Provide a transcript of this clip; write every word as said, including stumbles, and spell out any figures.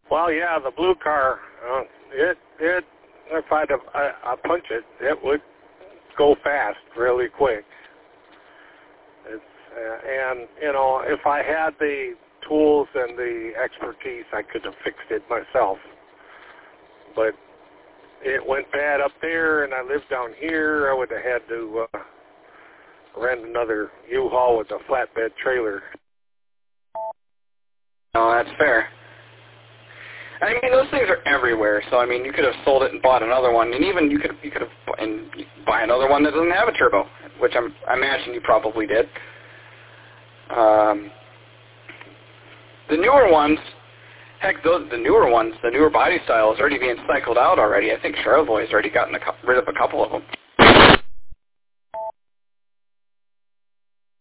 Well, yeah, the blue car, uh, it, it, if I'd have, I, I punch it, it would go fast, really quick. It's, uh, and, you know, if I had the tools and the expertise, I could have fixed it myself. But it went bad up there, and I lived down here. I would have had to uh, rent another U-Haul with a flatbed trailer. No, that's fair. I mean, those things are everywhere. So I mean, you could have sold it and bought another one, and even you could you could have and buy another one that doesn't have a turbo, which I'm, I imagine you probably did. Um, the newer ones, heck, those the newer ones, the newer body style is already being cycled out already. I think Charlevoix has already gotten a, rid of a couple of them.